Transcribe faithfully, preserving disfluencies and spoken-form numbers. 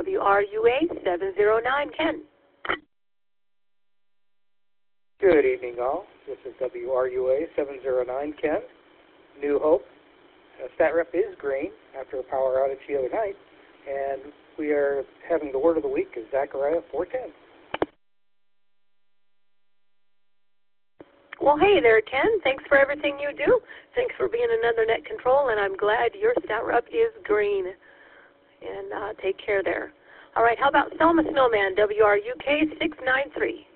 W R U A seven zero nine, Ken. Good evening, all. This is W R U A seven zero nine, Ken. New Hope. Uh, stat rep is green after a power outage the other night, and we are having the word of the week is Zachariah four ten. Well, hey there, Ken. Thanks for everything you do. Thanks for being another net control, and I'm glad your stat rep is green. And uh, take care there. All right, how about Selma Snowman, W R U K six nine three?